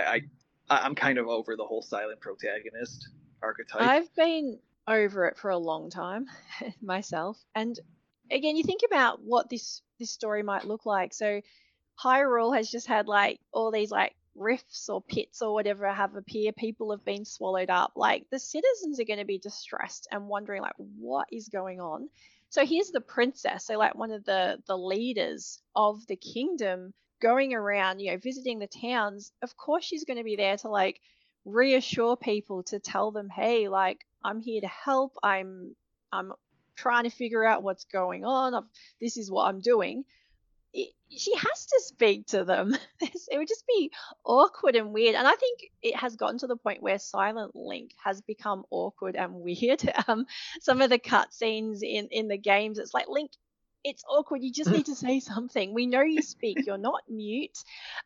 I'm kind of over the whole silent protagonist archetype. I've been over it for a long time myself. And again, you think about what this story might look like. So Hyrule has just had like all these like rifts or pits or whatever have appeared. People have been swallowed up. Like the citizens are going to be distressed and wondering like what is going on. So here's the princess, so like one of the leaders of the kingdom, going around, visiting the towns. Of course she's going to be there to like reassure people, to tell them, hey, like I'm here to help. I'm trying to figure out what's going on. This is what I'm doing. She has to speak to them. It would just be awkward and weird. And I think it has gotten to the point where Silent Link has become awkward and weird. Some of the cutscenes in the games, it's like, Link, it's awkward. You just need to say something. We know you speak. You're not mute.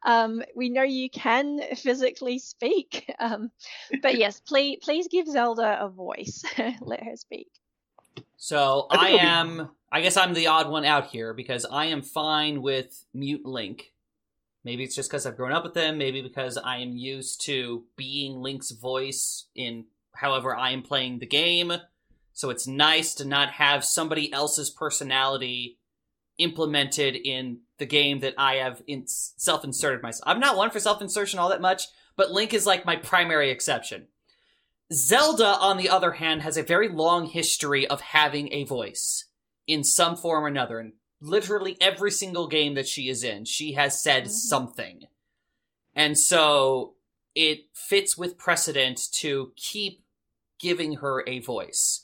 We know you can physically speak. But yes, please give Zelda a voice. Let her speak. So I I guess I'm the odd one out here because I am fine with Mute Link. Maybe it's just because I've grown up with him. Maybe because I am used to being Link's voice in however I am playing the game. So it's nice to not have somebody else's personality implemented in the game that I have self-inserted myself. I'm not one for self-insertion all that much, but Link is like my primary exception. Zelda, on the other hand, has a very long history of having a voice in some form or another. And literally every single game that she is in, she has said something. And so it fits with precedent to keep giving her a voice.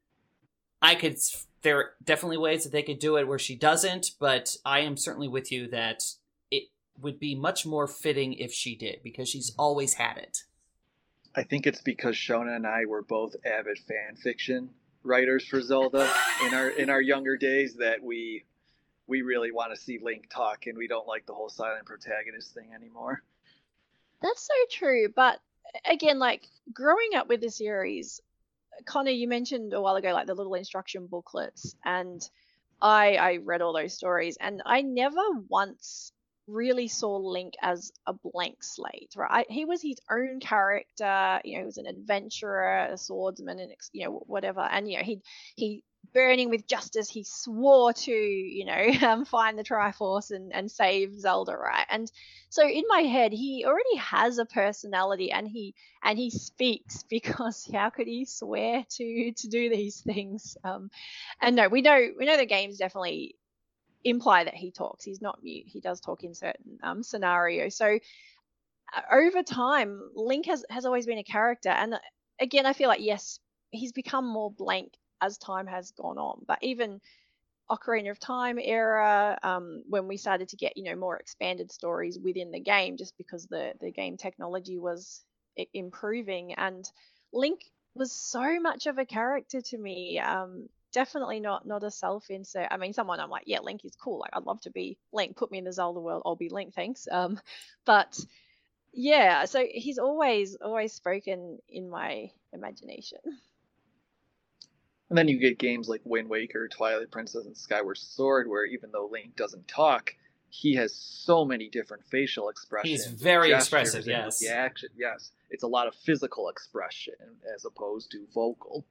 There are definitely ways that they could do it where she doesn't, but I am certainly with you that it would be much more fitting if she did, because she's always had it. I think it's because Shona and I were both avid fan fiction writers for Zelda in our younger days that we really want to see Link talk, and we don't like the whole silent protagonist thing anymore. That's so true. But again, like growing up with the series, Connor, you mentioned a while ago, like the little instruction booklets, and I read all those stories, and I never once really saw Link as a blank slate, right? He was his own character, he was an adventurer, a swordsman, and whatever. And he burning with justice, he swore to find the Triforce and save Zelda, right? And so in my head, he already has a personality, and he speaks, because how could he swear to do these things? And no, we know the games definitely imply that he talks. He's not mute. He does talk in certain scenarios. So over time, Link has always been a character. And again, I feel like, yes, he's become more blank as time has gone on. But even Ocarina of Time era, when we started to get, more expanded stories within the game, just because the game technology was improving, and Link was so much of a character to me. Definitely not a self-insert. I mean, someone I'm like, yeah, Link is cool. Like, I'd love to be Link. Put me in the Zelda world. I'll be Link, thanks. But yeah, so he's always spoken in my imagination. And then you get games like Wind Waker, Twilight Princess, and Skyward Sword, where even though Link doesn't talk, he has so many different facial expressions. He's very expressive, yes. Reaction, yes. It's a lot of physical expression as opposed to vocal.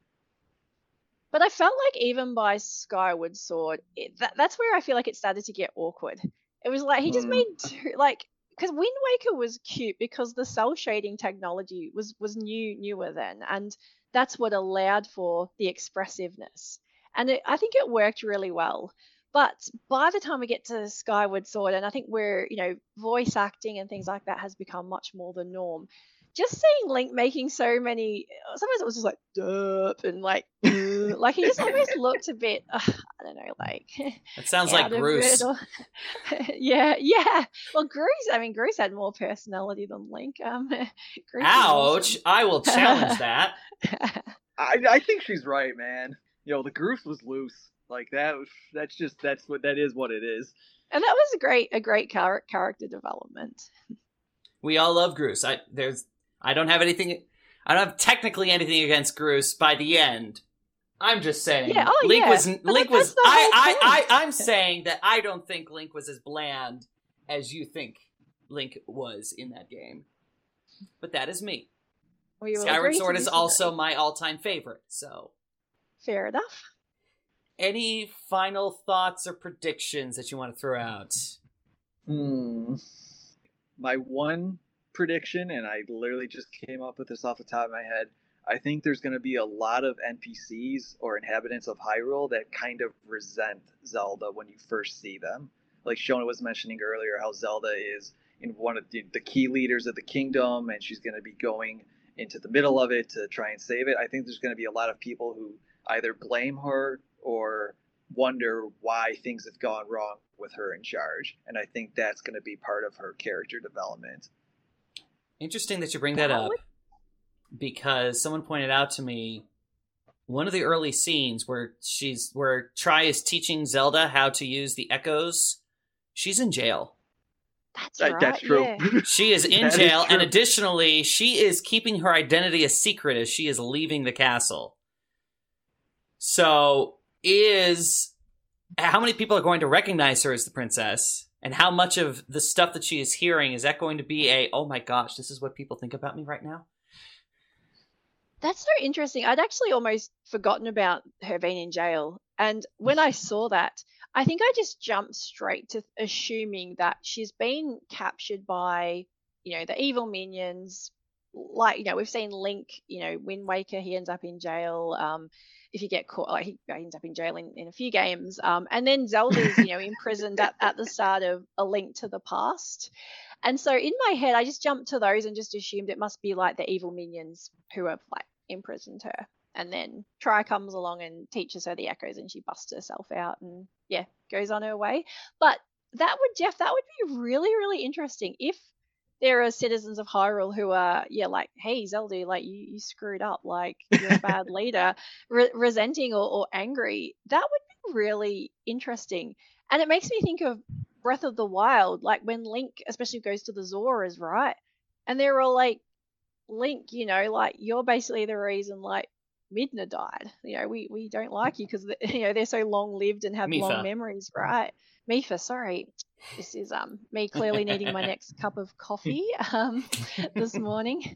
But I felt like even by Skyward Sword, that's where I feel like it started to get awkward. It was like he just made because Wind Waker was cute because the cell shading technology was newer then, and that's what allowed for the expressiveness. And I think it worked really well. But by the time we get to Skyward Sword, and I think where voice acting and things like that has become much more the norm, just seeing Link making so many, sometimes it was just like derp and like he just always looked a bit, I don't know, like it sounds like Groose. Yeah. Well, Groose had more personality than Link. Ouch! Awesome. I will challenge that. I think she's right, man. The Groose was loose. Like that is what it is. And that was a great character development. We all love Groose. I don't have technically anything against Groose by the end. I'm just saying I'm saying that I don't think Link was as bland as you think Link was in that game. But that is me. Skyward Sword is also my all-time favorite, so fair enough. Any final thoughts or predictions that you want to throw out? My one prediction, and I literally just came up with this off the top of my head, I think there's going to be a lot of NPCs or inhabitants of Hyrule that kind of resent Zelda when you first see them. Like Shona was mentioning earlier, how Zelda is in one of the key leaders of the kingdom, and she's going to be going into the middle of it to try and save it. I think there's going to be a lot of people who either blame her or wonder why things have gone wrong with her in charge. And I think that's going to be part of her character development. Interesting that you bring that up, because someone pointed out to me one of the early scenes where Tri is teaching Zelda how to use the echoes. She's in jail. That's right. That's true. Yeah. She is in jail, and additionally, she is keeping her identity a secret as she is leaving the castle. So how many people are going to recognize her as the princess? And how much of the stuff that she is hearing, is that going to be oh my gosh, this is what people think about me right now? That's so interesting. I'd actually almost forgotten about her being in jail. And when I saw that, I think I just jumped straight to assuming that she's been captured by, the evil minions. Like, we've seen Link, Wind Waker, he ends up in jail. If you get caught, like he ends up in jail in a few games. And then Zelda's, imprisoned at the start of A Link to the Past. And so in my head, I just jumped to those and just assumed it must be like the evil minions who have like imprisoned her. And then Tri comes along and teaches her the echoes, and she busts herself out and goes on her way. But that would be really, really interesting if there are citizens of Hyrule who are, like, hey, Zelda, like you screwed up, like you're a bad leader, resenting or angry. That would be really interesting. And it makes me think of Breath of the Wild, like when Link especially goes to the Zoras, right? And they're all like, Link, like you're basically the reason like Midna died. We don't like you because they're so long lived and have Mipha. long memories, right? Mipha, sorry. This is me clearly needing my next cup of coffee this morning.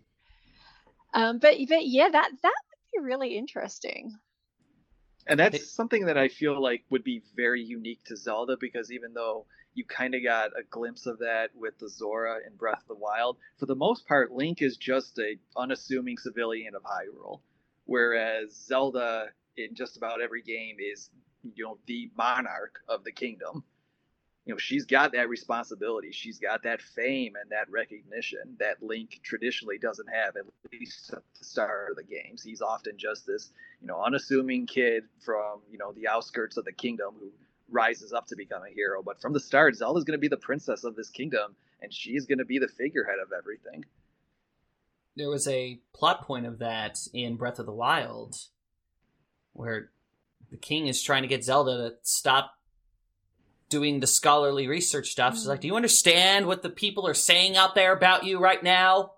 But yeah, that would be really interesting. And that's something that I feel like would be very unique to Zelda, because even though you kind of got a glimpse of that with the Zora in Breath of the Wild, for the most part, Link is just a unassuming civilian of Hyrule, whereas Zelda in just about every game is, the monarch of the kingdom. She's got that responsibility. She's got that fame and that recognition that Link traditionally doesn't have, at least at the start of the games. He's often just this, unassuming kid from, the outskirts of the kingdom who rises up to become a hero. But from the start, Zelda's going to be the princess of this kingdom, and she's going to be the figurehead of everything. There was a plot point of that in Breath of the Wild where the king is trying to get Zelda to stop doing the scholarly research stuff. She's like, do you understand what the people are saying out there about you right now?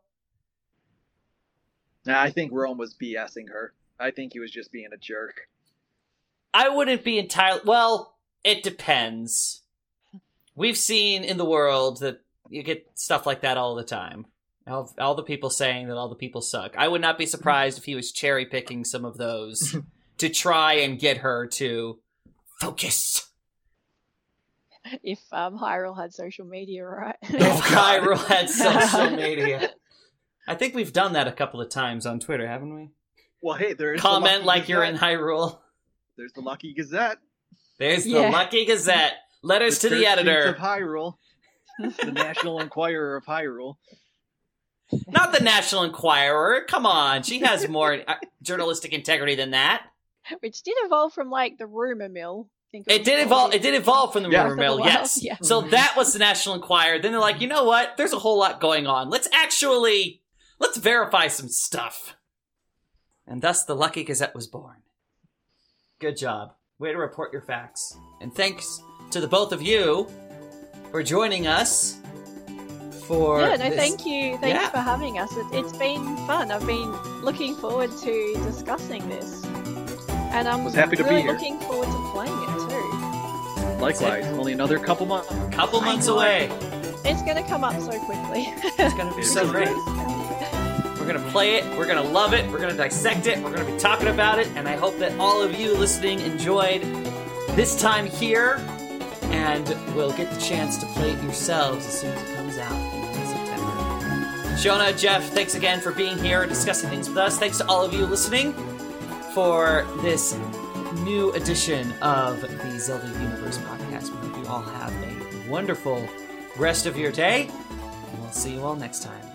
Nah, I think Rome was BSing her. I think he was just being a jerk. I wouldn't be entirely... Well, it depends. We've seen in the world that you get stuff like that all the time. All the people saying that all the people suck. I would not be surprised if he was cherry-picking some of those to try and get her to focus. If Hyrule had social media, right? If Hyrule had social media. I think we've done that a couple of times on Twitter, haven't we? Well, hey, there's comment like you're in Hyrule. There's the Lucky Gazette. There's the Lucky Gazette. Letters to the editor. Of Hyrule. The National Enquirer of Hyrule. Not the National Enquirer. Come on. She has more journalistic integrity than that. Which did evolve from, like, the rumor mill. It did evolve from the rumor mill, yes. Yeah. So that was the National Enquirer. Then they're like, you know what? There's a whole lot going on. Let's verify some stuff. And thus the Lucky Gazette was born. Good job. Way to report your facts. And thanks to the both of you for joining us for thank you. Thank you for having us. It's been fun. I've been looking forward to discussing this. And I'm happy to really be here. Looking forward to playing it too. Likewise, only another couple months. Couple months away. It's going to come up so quickly. It's going to be so great. We're going to play it. We're going to love it. We're going to dissect it. We're going to be talking about it. And I hope that all of you listening enjoyed this time here. And will get the chance to play it yourselves as soon as it comes out in September. Shona, Jeff, thanks again for being here and discussing things with us. Thanks to all of you listening for this new edition of the Zelda Universe podcast. We hope you all have a wonderful rest of your day, and we'll see you all next time.